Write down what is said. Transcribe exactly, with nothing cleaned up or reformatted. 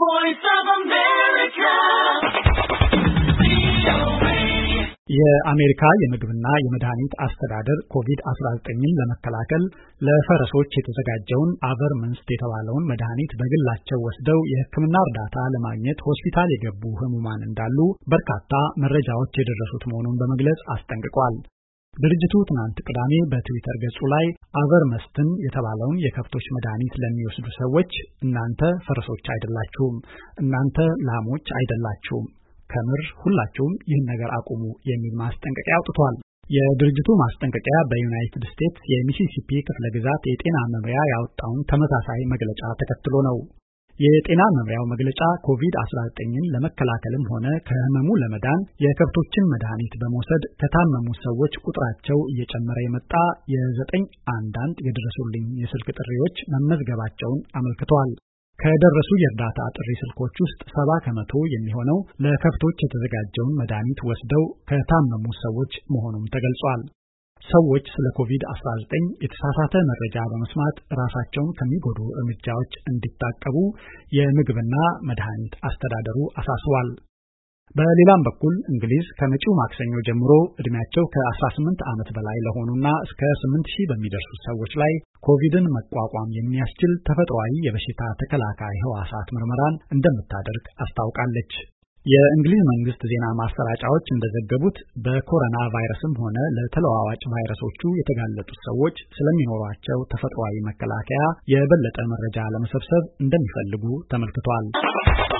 voice of America. የአሜሪካ የምግብና የመድኃኒት አስተዳደር ኮቪድ አስራ ዘጠኝን ለመከላከል ለፈረሶች የተዘጋጀውን አቨርመንስት የተባለውን መድኃኒት በግላቸው ወስደው የሕክምና እርዳታ ለማግኘት ሆስፒታል የገቡ ህሙማን እንዳሉ በርካታ መረጃዎች የደረሱት መሆኑን በመግለጽ አስጠንቅቋል። ድርጅቱ ትናንት ቅዳሜ በትዊተር ገጹ ላይ አቨርመስትን የተባለውን የከብቶች መድኃኒት ለሚወስዱ ሰዎች እናንተ ፈረሶች አይደላችሁም፣ እናንተ ላሞች አይደላችሁም፣ ከምር ሁላችሁም ይህን ነገር አቁሙ የሚል ማስጠንቀቂያ አውጥቷል። የድርጅቱ ማስጠንቀቂያ በዩናይትድ ስቴትስ የሚሲሲፒ ክፍለ ግዛት የጤና መምሪያ ያወጣውን ተመሳሳይ መግለጫ ተከትሎ ነው። የጤና መምሪያው መግለጫ ኮቪድ አስራ ዘጠኝን ለመከላከልም ሆነ ከህመሙ ለመዳን የከብቶችን መድኃኒት በመውሰድ ከታመሙ ሰዎች ቁጥራቸው እየጨመረ የመጣ የዘጠኝ አንድ አንድ የደረሱልኝ የስልክ ጥሪዎች መመዝገባቸውን አመልክቷል። ከደረሱ የእርዳታ ጥሪ ስልኮች ውስጥ ሰባ ከመቶ የሚሆነው ለከብቶች የተዘጋጀውን መድኃኒት ወስደው ከታመሙ ሰዎች መሆኑም ተገልጿል። ሰዎች ስለ ኮቪድ አስራ ዘጠኝ የተሳሳተ መረጃ በመስማት ራሳቸውን ከሚጎዱ እርምጃዎች እንዲታቀቡ የምግብና መድኃኒት አስተዳደሩ አሳስቧል። በሌላም በኩል እንግሊዝ ከመጪው ማክሰኞ ጀምሮ እድሜያቸው ከአስራ ስምንት ዓመት በላይ ለሆኑና እስከ ስምንት ሺህ በሚደርሱ ሰዎች ላይ ኮቪድን መቋቋም የሚያስችል ተፈጥሯዊ የበሽታ ተከላካይ ህዋሳት ምርመራን እንደምታደርግ አስታውቃለች። የእንግሊዝ መንግስት ዜና ማሰራጫዎች እንደዘገቡት በኮሮና ቫይረስም ሆነ ለተለዋዋጭ ቫይረሶቹ የተጋለጡት ሰዎች ስለሚኖሯቸው ተፈጥሯዊ መከላከያ የበለጠ መረጃ ለመሰብሰብ እንደሚፈልጉ ተመልክቷል።